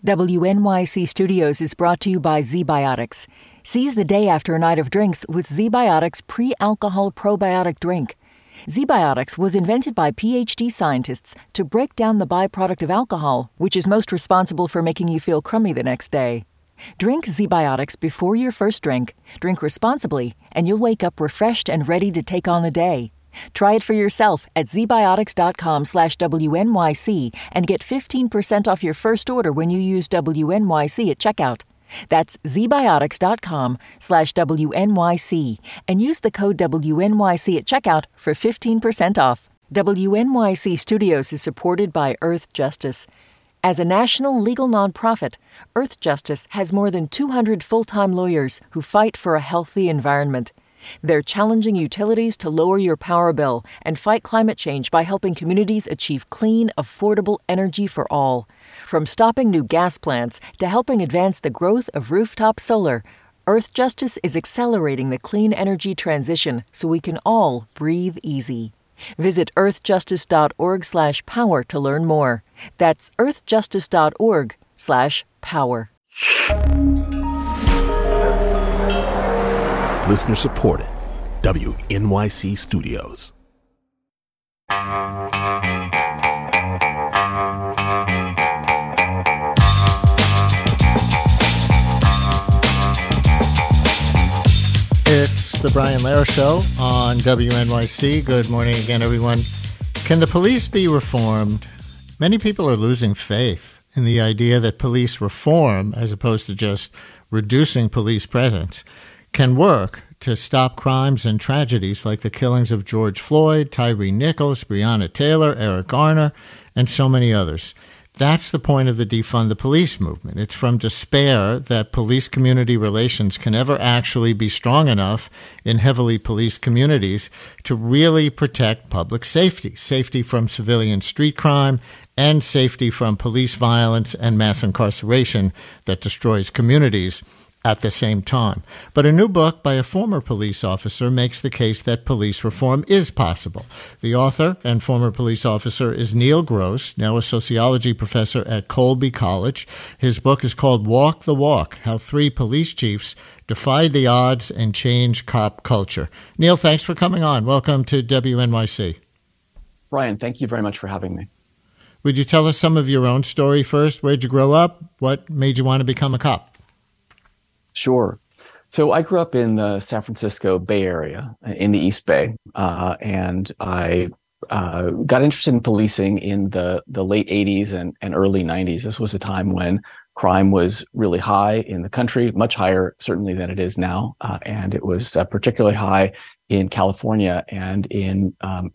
WNYC Studios is brought to you by ZBiotics. Seize the day after a night of drinks with ZBiotics pre-alcohol probiotic drink. ZBiotics was invented by PhD scientists to break down the byproduct of alcohol, which is most responsible for making you feel crummy the next day. Drink ZBiotics before your first drink, drink responsibly, and you'll wake up refreshed and ready to take on the day. Try it for yourself at zbiotics.com/WNYC and get 15% off your first order when you use WNYC at checkout. That's zbiotics.com/WNYC and use the code WNYC at checkout for 15% off. WNYC Studios is supported by Earth Justice. As a national legal nonprofit, Earth Justice has more than 200 full-time lawyers who fight for a healthy environment. They're challenging utilities to lower your power bill and fight climate change by helping communities achieve clean, affordable energy for all. From stopping new gas plants to helping advance the growth of rooftop solar, Earth Justice is accelerating the clean energy transition so we can all breathe easy. Visit earthjustice.org/power to learn more. That's earthjustice.org/power. Listener supported. WNYC Studios. It's the Brian Lehrer Show on WNYC. Good morning again, everyone. Can the police be reformed? Many people are losing faith in the idea that police reform, as opposed to just reducing police presence, can work to stop crimes and tragedies like the killings of George Floyd, Tyree Nichols, Breonna Taylor, Eric Garner, and so many others. That's the point of the Defund the Police movement. It's from despair that police-community relations can ever actually be strong enough in heavily policed communities to really protect public safety, safety from civilian street crime, and safety from police violence and mass incarceration that destroys communities at the same time. But a new book by a former police officer makes the case that police reform is possible. The author and former police officer is Neil Gross, now a sociology professor at Colby College. His book is called Walk the Walk: How Three Police Chiefs Defied the Odds and Changed Cop Culture. Neil, thanks for coming on. Welcome to WNYC. Brian, thank you very much for having me. Would you tell us some of your own story first? Where'd you grow up? What made you want to become a cop? Sure. So I grew up in the San Francisco Bay Area in the East Bay, and I got interested in policing in the late 80s and early 90s. This was a time when crime was really high in the country, much higher certainly than it is now, and it was particularly high in California and in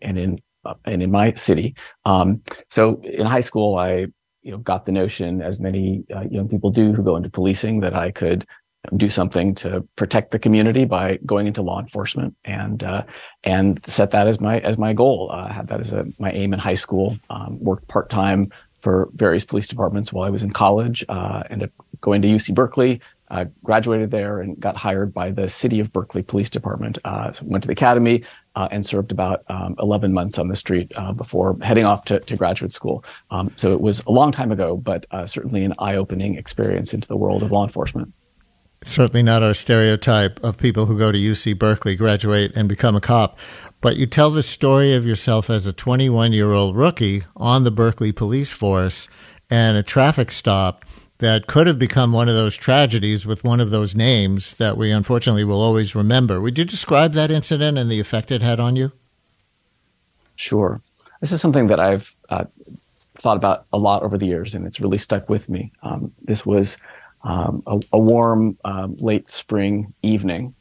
my city. So in high school, I got the notion, as many young people do who go into policing, that I could do something to protect the community by going into law enforcement, and set that as my goal. Had that as my aim in high school. Worked part-time for various police departments while I was in college. Ended up going to UC Berkeley. Graduated there and got hired by the City of Berkeley Police Department. So went to the academy and served about 11 months on the street before heading off to graduate school. So it was a long time ago, but certainly an eye-opening experience into the world of law enforcement. Certainly not our stereotype of people who go to UC Berkeley, graduate, and become a cop. But you tell the story of yourself as a 21-year-old rookie on the Berkeley police force and a traffic stop that could have become one of those tragedies with one of those names that we unfortunately will always remember. Would you describe that incident and the effect it had on you? Sure. This is something that I've thought about a lot over the years, and it's really stuck with me. This was a warm late spring evening,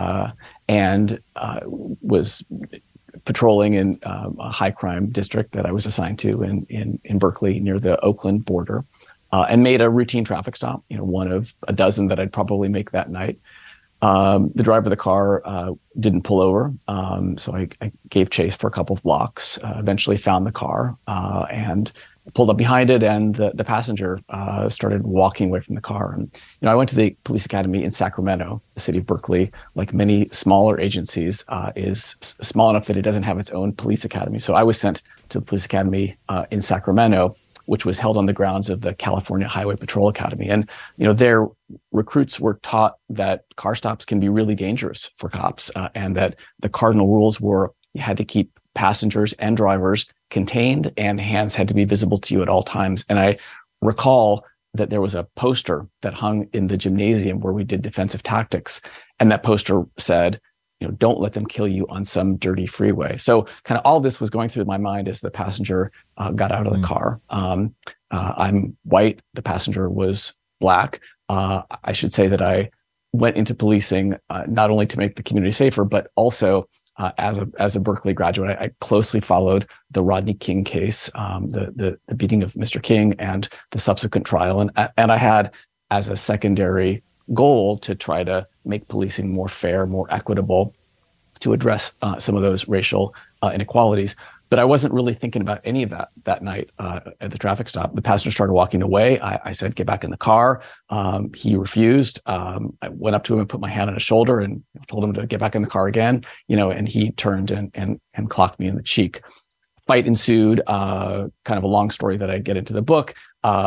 and was patrolling in a high crime district that I was assigned to in Berkeley near the Oakland border, and made a routine traffic stop, one of a dozen that I'd probably make that night. The driver of the car didn't pull over, so I gave chase for a couple of blocks, eventually found the car, and pulled up behind it, and the passenger started walking away from the car. And I went to the police academy in Sacramento. The city of Berkeley, like many smaller agencies, is small enough that it doesn't have its own police academy. So I was sent to the police academy in Sacramento which was held on the grounds of the California Highway Patrol Academy. And, their recruits were taught that car stops can be really dangerous for cops, and that the cardinal rules were you had to keep passengers and drivers contained, and hands had to be visible to you at all times. And I recall that there was a poster that hung in the gymnasium where we did defensive tactics. And that poster said, don't let them kill you on some dirty freeway. So kind of all this was going through my mind as the passenger got out of the car. I'm white. The passenger was black. I should say that I went into policing not only to make the community safer, but also as a Berkeley graduate, I closely followed the Rodney King case, the beating of Mr. King, and the subsequent trial. And I had as a secondary goal to try to make policing more fair, more equitable, to address some of those racial inequalities. But I wasn't really thinking about any of that night at the traffic stop. The passenger started walking away. I said, "Get back in the car." He refused. I went up to him and put my hand on his shoulder and told him to get back in the car again. And he turned and clocked me in the cheek. Fight ensued. Kind of a long story that I get into the book.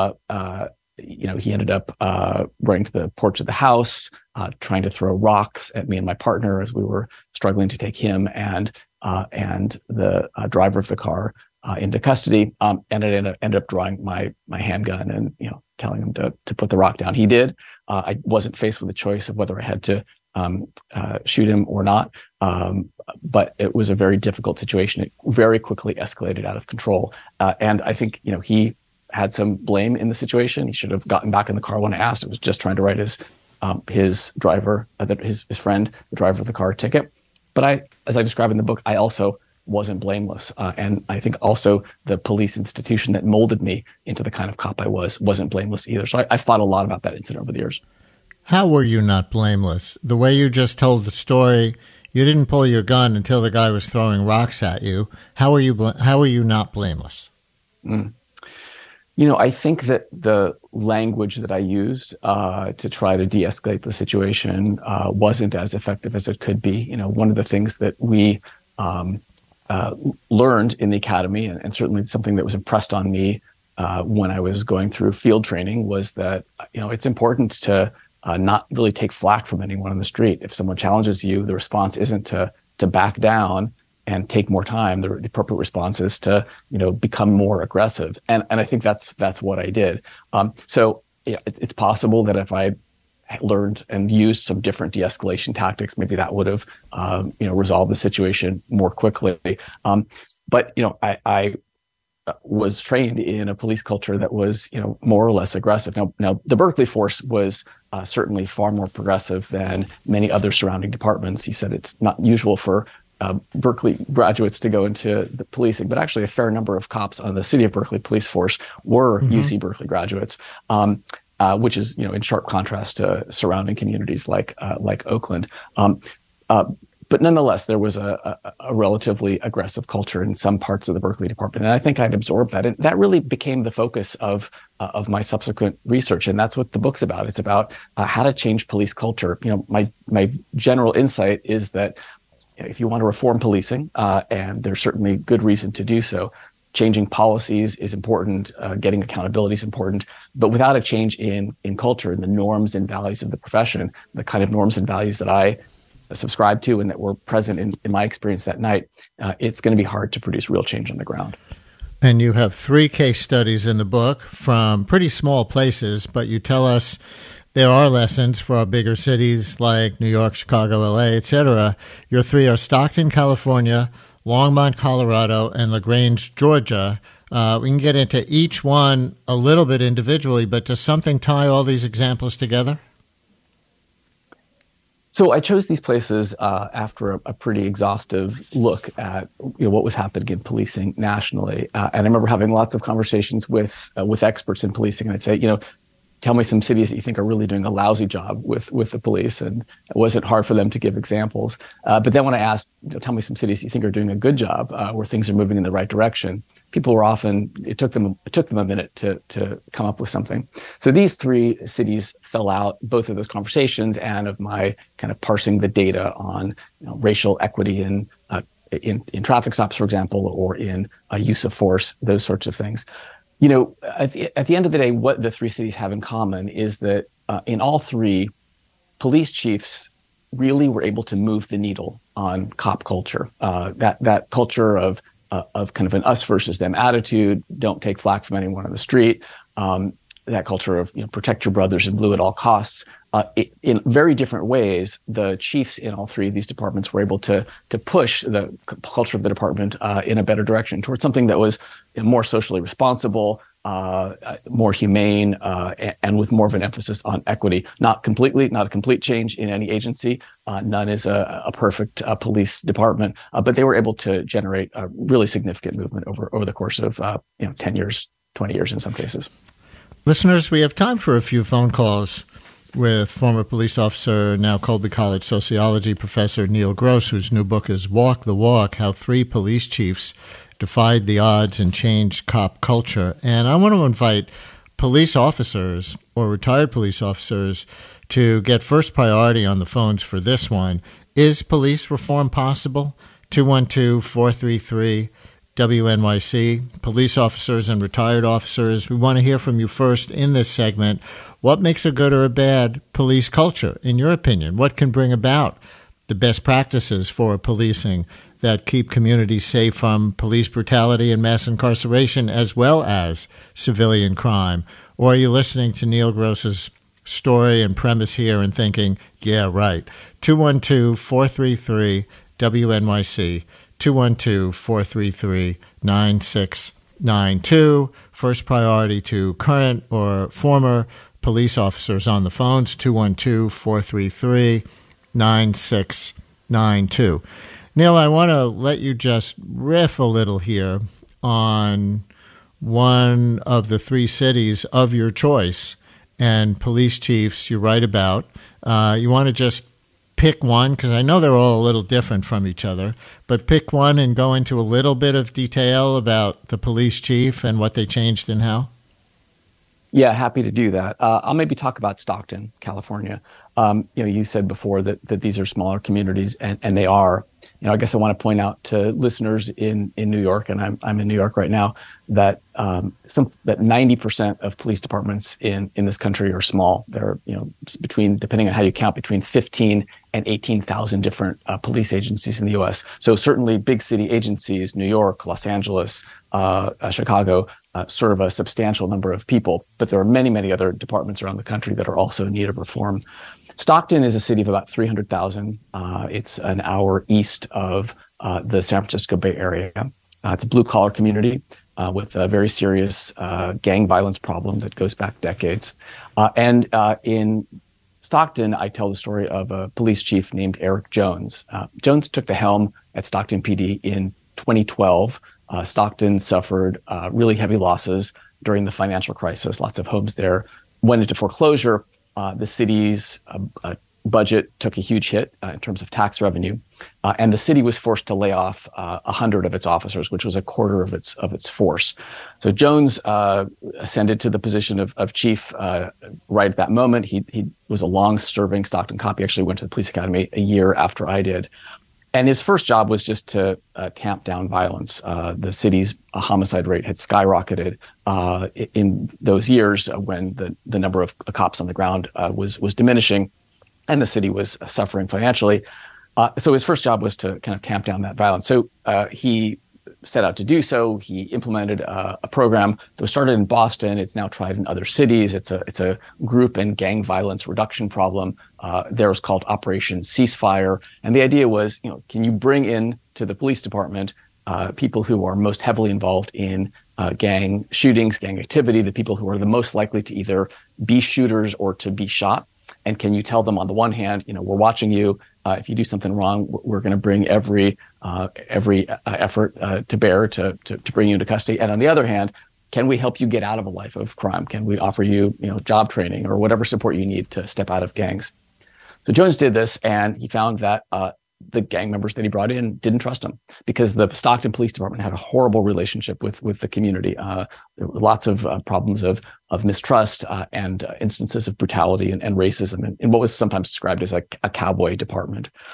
He ended up running to the porch of the house, trying to throw rocks at me and my partner as we were struggling to take him and the driver of the car into custody. And I ended up drawing my handgun and telling him to put the rock down. He did. I wasn't faced with the choice of whether I had to shoot him or not. But it was a very difficult situation. It very quickly escalated out of control. And I think he had some blame in the situation. He should have gotten back in the car when I asked. It was just trying to write his driver, his friend, the driver of the car, a ticket. But as I describe in the book, I also wasn't blameless. And I think also the police institution that molded me into the kind of cop I wasn't blameless either. So I've thought a lot about that incident over the years. How were you not blameless? The way you just told the story, you didn't pull your gun until the guy was throwing rocks at you. How were you not blameless? I think that the language that I used to try to de-escalate the situation wasn't as effective as it could be. One of the things that we learned in the academy, and certainly something that was impressed on me when I was going through field training, was that it's important to not really take flack from anyone on the street. If someone challenges you, the response isn't to back down and take more time. The appropriate response is to, become more aggressive. And I think that's what I did. So it's possible that if I learned and used some different de-escalation tactics, maybe that would have, resolved the situation more quickly. But I was trained in a police culture that was, more or less aggressive. Now the Berkeley force was certainly far more progressive than many other surrounding departments. You said it's not usual for Berkeley graduates to go into the policing, but actually a fair number of cops on the City of Berkeley police force were UC Berkeley graduates, which is in sharp contrast to surrounding communities like Oakland. But nonetheless, there was a relatively aggressive culture in some parts of the Berkeley department, and I think I'd absorbed that. And that really became the focus of my subsequent research, and that's what the book's about. It's about how to change police culture. My general insight is that if you want to reform policing, and there's certainly good reason to do so, changing policies is important, getting accountability is important, but without a change in culture and the norms and values of the profession, the kind of norms and values that I subscribe to and that were present in my experience that night, it's going to be hard to produce real change on the ground. And you have 3 case studies in the book from pretty small places, but you tell us there are lessons for our bigger cities like New York, Chicago, LA, etc. Your 3 are Stockton, California, Longmont, Colorado, and LaGrange, Georgia. We can get into each one a little bit individually, but does something tie all these examples together? So I chose these places after a pretty exhaustive look at what was happening in policing nationally. And I remember having lots of conversations with experts in policing, and I'd say, tell me some cities that you think are really doing a lousy job with the police. And it wasn't hard for them to give examples. But then when I asked, tell me some cities you think are doing a good job, where things are moving in the right direction, people were often, it took them a minute to come up with something. So these 3 cities fell out, both of those conversations and of my kind of parsing the data on racial equity in traffic stops, for example, or in use of force, those sorts of things. At the end of the day, what the three cities have in common is that in all three, police chiefs really were able to move the needle on cop culture. That culture of kind of an us versus them attitude, don't take flack from anyone on the street. That culture of protect your brothers in blue at all costs. In very different ways, the chiefs in all three of these departments were able to push the culture of the department in a better direction towards something that was more socially responsible, more humane, and with more of an emphasis on equity. Not a complete change in any agency. None is a perfect police department, but they were able to generate a really significant movement over the course of 10 years, 20 years in some cases. Listeners, we have time for a few phone calls with former police officer, now Colby College sociology professor Neil Gross, whose new book is Walk the Walk, How Three Police Chiefs Defied the Odds and Changed Cop Culture. And I want to invite police officers or retired police officers to get first priority on the phones for this one. Is police reform possible? 212-433 WNYC, police officers and retired officers. We want to hear from you first in this segment. What makes a good or a bad police culture, in your opinion? What can bring about the best practices for policing that keep communities safe from police brutality and mass incarceration, as well as civilian crime? Or are you listening to Neil Gross's story and premise here and thinking, yeah, right? 212-433 WNYC. 212-433-9692. First priority to current or former police officers on the phones, 212-433-9692. Neil, I want to let you just riff a little here on one of the three cities of your choice and police chiefs you write about. You want to just pick one, because I know they're all a little different from each other, but pick one and go into a little bit of detail about the police chief and what they changed and how? Yeah, happy to do that. I'll maybe talk about Stockton, California. You said before that these are smaller communities, and they are. I guess I want to point out to listeners in New York, and I'm in New York right now, that that 90% of police departments in this country are small. There are depending on how you count, between 15 and 18,000 different police agencies in the U.S. So certainly big city agencies, New York, Los Angeles, Chicago, serve a substantial number of people, but there are many, many other departments around the country that are also in need of reform. Stockton is a city of about 300,000. It's an hour east of the San Francisco Bay Area. It's a blue-collar community with a very serious gang violence problem that goes back decades. And in Stockton, I tell the story of a police chief named Eric Jones. Jones took the helm at Stockton PD in 2012. Stockton suffered really heavy losses during the financial crisis. Lots of homes there went into foreclosure. The city's budget took a huge hit in terms of tax revenue, and the city was forced to lay off 100 of its officers, which was a quarter of its force. So Jones ascended to the position of chief right at that moment. He was a long-serving Stockton cop. He actually went to the police academy a year after I did. And his first job was just to tamp down violence. The city's homicide rate had skyrocketed in those years when the number of cops on the ground was diminishing, and the city was suffering financially. So his first job was to kind of tamp down that violence. So he set out to do so. He implemented a program that was started in Boston. It's now tried in other cities. It's a group and gang violence reduction problem. There was called Operation Ceasefire. And the idea was, can you bring in to the police department people who are most heavily involved in gang shootings, gang activity, the people who are the most likely to either be shooters or to be shot? And can you tell them, on the one hand, we're watching you. If you do something wrong, we're going to bring every effort to bear to bring you into custody. And on the other hand, can we help you get out of a life of crime? Can we offer you, job training or whatever support you need to step out of gangs? So Jones did this, and he found that the gang members that he brought in didn't trust him, because the Stockton Police Department had a horrible relationship with the community. There were lots of problems of mistrust and instances of brutality and racism, and what was sometimes described as a cowboy department.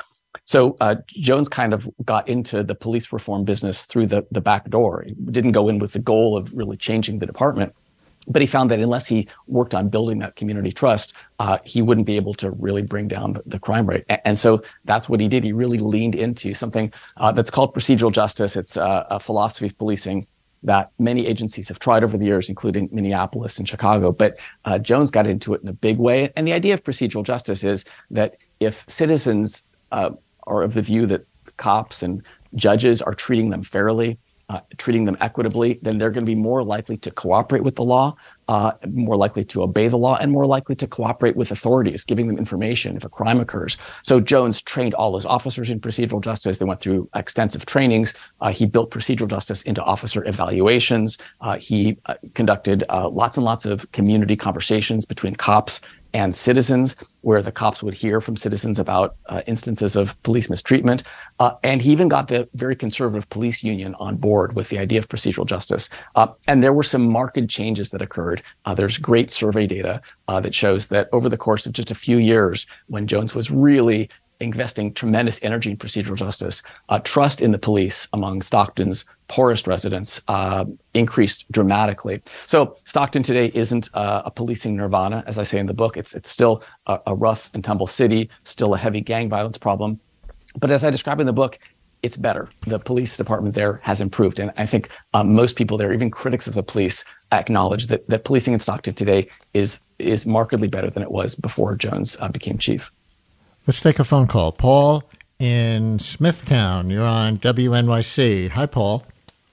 So Jones kind of got into the police reform business through the back door. He didn't go in with the goal of really changing the department. But he found that unless he worked on building that community trust, he wouldn't be able to really bring down the crime rate. And so that's what he did. He really leaned into something that's called procedural justice. It's a philosophy of policing that many agencies have tried over the years, including Minneapolis and Chicago. But Jones got into it in a big way. And the idea of procedural justice is that if citizens are of the view that cops and judges are treating them fairly, treating them equitably, then they're going to be more likely to cooperate with the law, more likely to obey the law, and more likely to cooperate with authorities, giving them information if a crime occurs. So Jones trained all his officers in procedural justice. They went through extensive trainings. He built procedural justice into officer evaluations. He conducted lots and lots of community conversations between cops and citizens, where the cops would hear from citizens about instances of police mistreatment. And he even got the very conservative police union on board with the idea of procedural justice. And there were some marked changes that occurred. There's great survey data that shows that over the course of just a few years, when Jones was really investing tremendous energy in procedural justice, trust in the police among Stockton's poorest residents increased dramatically. So Stockton today isn't a policing nirvana, as I say in the book. It's still a rough and tumble city, still a heavy gang violence problem. But as I describe in the book, it's better. The police department there has improved. And I think most people there, even critics of the police, acknowledge that policing in Stockton today is markedly better than it was before Jones became chief. Let's take a phone call. Paul in Smithtown, you're on WNYC. Hi, Paul.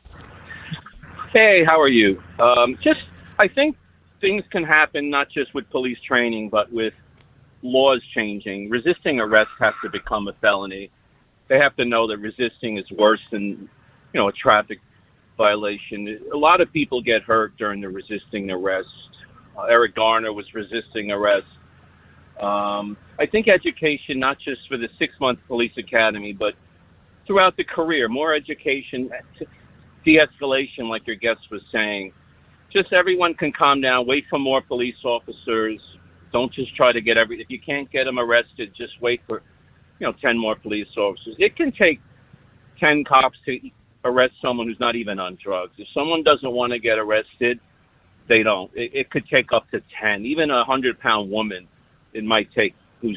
Hey, how are you? I think things can happen not just with police training, but with laws changing. Resisting arrest has to become a felony. They have to know that resisting is worse than, a traffic violation. A lot of people get hurt during the resisting arrest. Eric Garner was resisting arrest. I think education, not just for the 6-month police academy, but throughout the career, more education, de-escalation, like your guest was saying. Just everyone can calm down, wait for more police officers. Don't just try to get if you can't get them arrested, just wait for, 10 more police officers. It can take 10 cops to arrest someone who's not even on drugs. If someone doesn't want to get arrested, they don't. It could take up to 10, even a 100-pound woman. It might take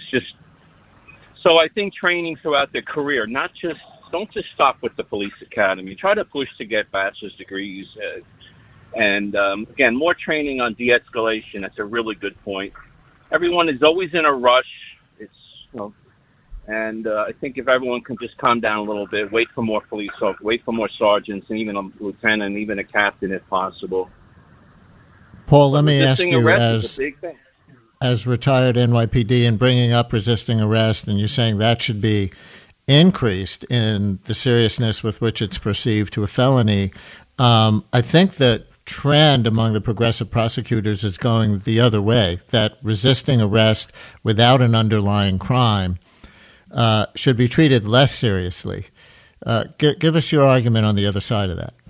So I think training throughout their career, don't just stop with the police academy. Try to push to get bachelor's degrees. And again, more training on de-escalation. That's a really good point. Everyone is always in a rush. And I think if everyone can just calm down a little bit, wait for more police officers, wait for more sergeants, and even a lieutenant, and even a captain if possible. Paul, let me ask you, as retired NYPD and bringing up resisting arrest, and you're saying that should be increased in the seriousness with which it's perceived to a felony. I think that trend among the progressive prosecutors is going the other way, that resisting arrest without an underlying crime should be treated less seriously. Give us your argument on the other side of that.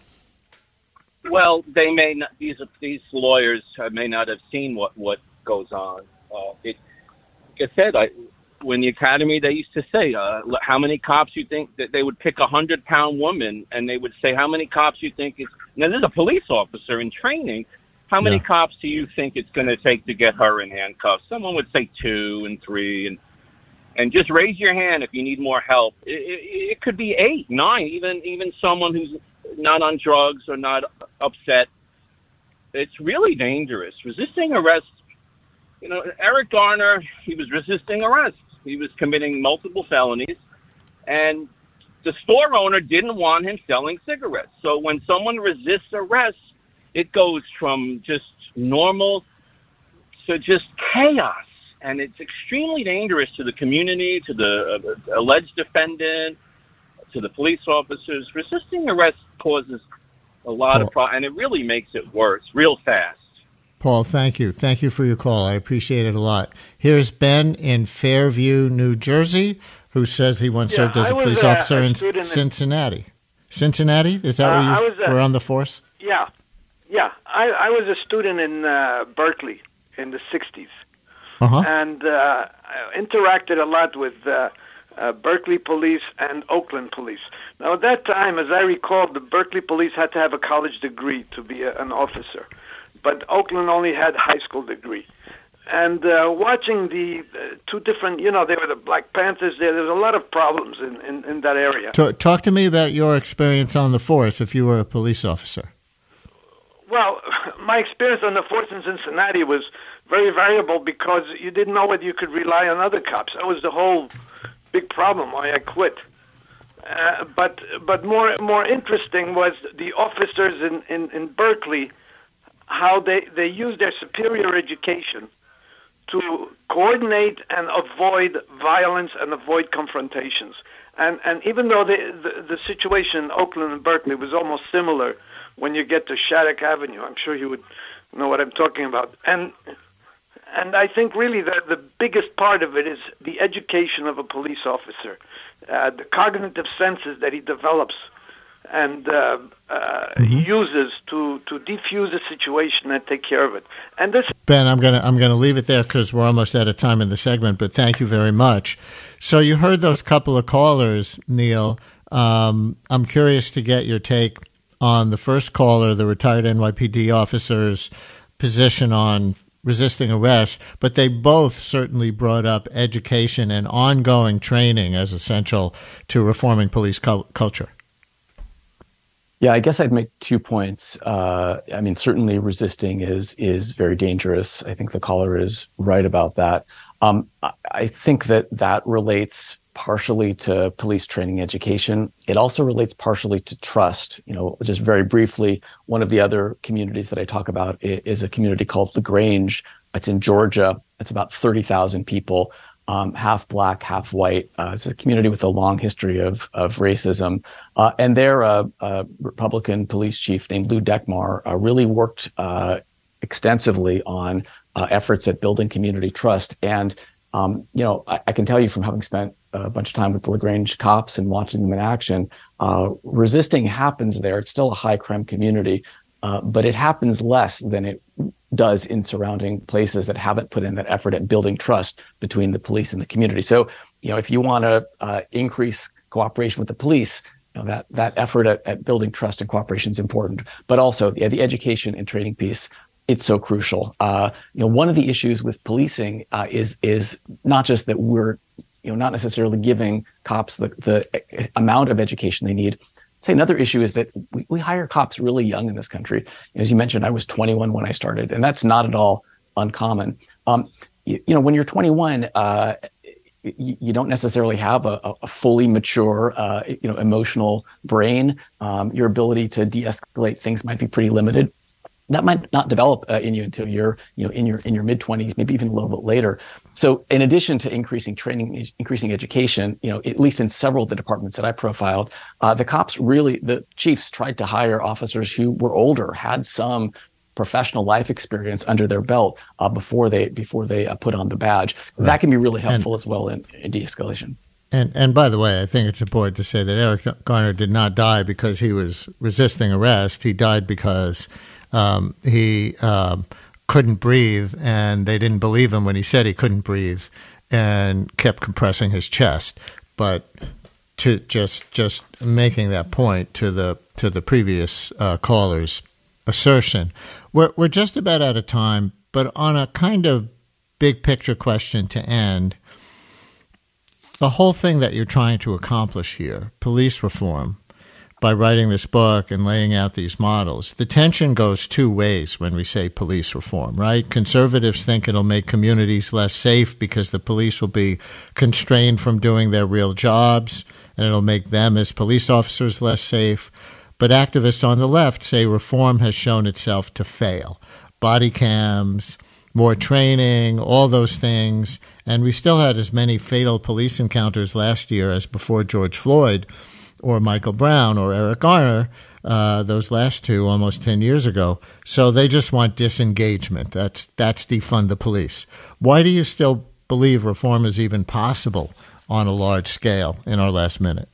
Well, they may not, these lawyers may not have seen what goes on. Like I said, when the academy, they used to say, how many cops you think that they would pick a 100-pound woman, and they would say, how many cops you think is, now this is a police officer in training, how many cops do you think it's going to take to get her in handcuffs? Someone would say 2 and 3, and just raise your hand if you need more help. It could be 8, 9, even someone who's not on drugs or not upset. It's really dangerous. Resisting arrest, Eric Garner, he was resisting arrest. He was committing multiple felonies, and the store owner didn't want him selling cigarettes. So when someone resists arrest, it goes from just normal to just chaos. And it's extremely dangerous to the community, to the alleged defendant, to the police officers. Resisting arrest causes a lot of problems, and it really makes it worse real fast. Paul, thank you. Thank you for your call. I appreciate it a lot. Here's Ben in Fairview, New Jersey, who says he once served as a police officer in Cincinnati. Cincinnati? Is that where you were on the force? Yeah. I was a student in Berkeley in the 60s. Uh-huh. And I interacted a lot with Berkeley Police and Oakland Police. Now, at that time, as I recall, the Berkeley Police had to have a college degree to be an officer, but Oakland only had high school degree. And watching the two different, they were the Black Panthers there. There was a lot of problems in that area. Talk to me about your experience on the force if you were a police officer. Well, my experience on the force in Cincinnati was very variable because you didn't know whether you could rely on other cops. That was the whole big problem why I quit. But more interesting was the officers in Berkeley, how they used their superior education to coordinate and avoid violence and avoid confrontations. And even though the situation in Oakland and Berkeley was almost similar when you get to Shattuck Avenue, I'm sure you would know what I'm talking about. And I think really the biggest part of it is the education of a police officer, the cognitive senses that he develops and uses to defuse a situation and take care of it. And this, Ben, I'm gonna leave it there because we're almost out of time in the segment. But thank you very much. So you heard those couple of callers, Neil. I'm curious to get your take on the first caller, the retired NYPD officer's position on resisting arrest, but they both certainly brought up education and ongoing training as essential to reforming police culture. Yeah, I guess I'd make 2 points. Certainly resisting is very dangerous. I think the caller is right about that. I think that relates partially to police training education. It also relates partially to trust. Just very briefly, one of the other communities that I talk about is a community called LaGrange. It's in Georgia. It's about 30,000 people. Half black, half white. It's a community with a long history of racism. And their Republican police chief named Lou Dekmar really worked extensively on efforts at building community trust. And, I can tell you from having spent a bunch of time with the LaGrange cops and watching them in action, resisting happens there. It's still a high crime community, but it happens less than it does in surrounding places that haven't put in that effort at building trust between the police and the community. So, if you want to increase cooperation with the police, that effort at building trust and cooperation is important. But also, the education and training piece, it's so crucial. One of the issues with policing is not just that we're not necessarily giving cops the amount of education they need. Say another issue is that we hire cops really young in this country. As you mentioned, I was 21 when I started, and that's not at all uncommon. When you're 21, you don't necessarily have a fully mature, emotional brain. Your ability to de-escalate things might be pretty limited. That might not develop in you until you're, in your mid-20s, maybe even a little bit later. So, in addition to increasing training, increasing education, at least in several of the departments that I profiled, the chiefs tried to hire officers who were older, had some professional life experience under their belt before they put on the badge. Right. That can be really helpful as well in de-escalation. And by the way, I think it's important to say that Eric Garner did not die because he was resisting arrest. He died because he couldn't breathe, and they didn't believe him when he said he couldn't breathe, and kept compressing his chest. But to just making that point to the previous caller's assertion, we're just about out of time. But on a kind of big picture question to end, the whole thing that you're trying to accomplish here, police reform, by writing this book and laying out these models, the tension goes two ways when we say police reform, right? Conservatives think it'll make communities less safe because the police will be constrained from doing their real jobs, and it'll make them as police officers less safe. But activists on the left say reform has shown itself to fail. Body cams, more training, all those things. And we still had as many fatal police encounters last year as before George Floyd or Michael Brown or Eric Garner, those last two almost 10 years ago. So they just want disengagement. That's defund the police. Why do you still believe reform is even possible on a large scale in our last minute?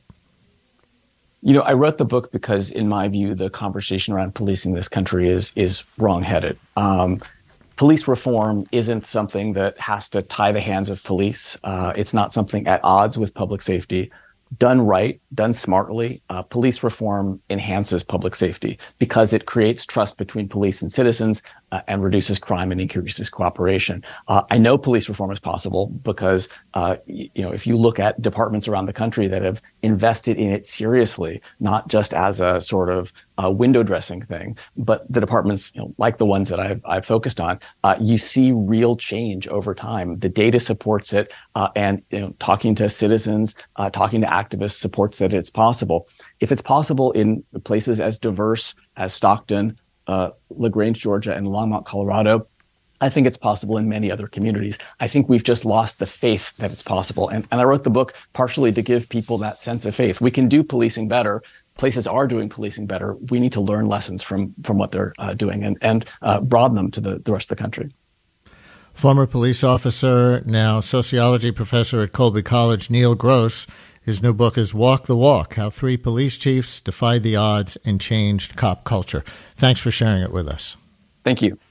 I wrote the book because, in my view, the conversation around policing this country is wrongheaded. police reform isn't something that has to tie the hands of police. It's not something at odds with public safety. Done right, done smartly, police reform enhances public safety because it creates trust between police and citizens and reduces crime and increases cooperation. I know police reform is possible because, if you look at departments around the country that have invested in it seriously, not just as a sort of window dressing thing, but the departments, like the ones that I've focused on, you see real change over time. The data supports it, and talking to citizens, talking to activists supports that it's possible. If it's possible in places as diverse as Stockton, LaGrange, Georgia, and Longmont, Colorado, I think it's possible in many other communities. I think we've just lost the faith that it's possible. And I wrote the book partially to give people that sense of faith. We can do policing better. Places are doing policing better. We need to learn lessons from what they're doing and broaden them to the rest of the country. Former police officer, now sociology professor at Colby College, Neil Gross. His new book is Walk the Walk, How Three Police Chiefs Defied the Odds and Changed Cop Culture. Thanks for sharing it with us. Thank you.